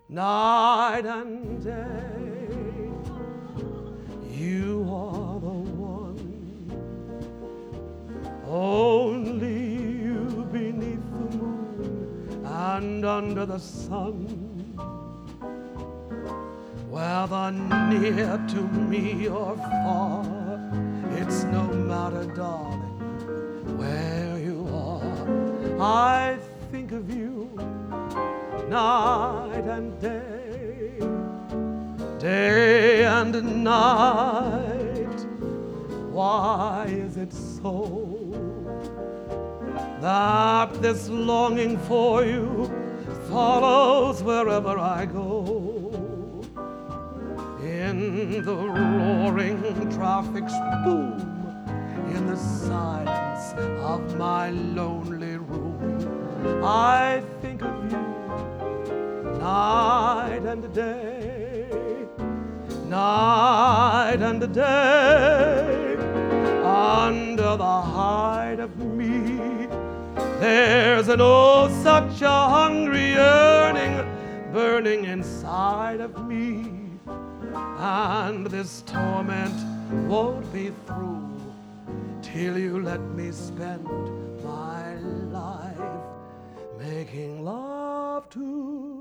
night and day. You are the one, only you beneath the moon and under the sun. Whether near to me or far, it's no matter, darling, where you are. I think of you night and day, day and night. Why is it so that this longing for you follows wherever I go? In the roaring traffic's boom, in the silence of my lonely room, I think of you night and day, night and day. Under the hide of me, there's an oh such a hungry yearning burning inside of me. And this torment won't be through till you let me spend my life making love to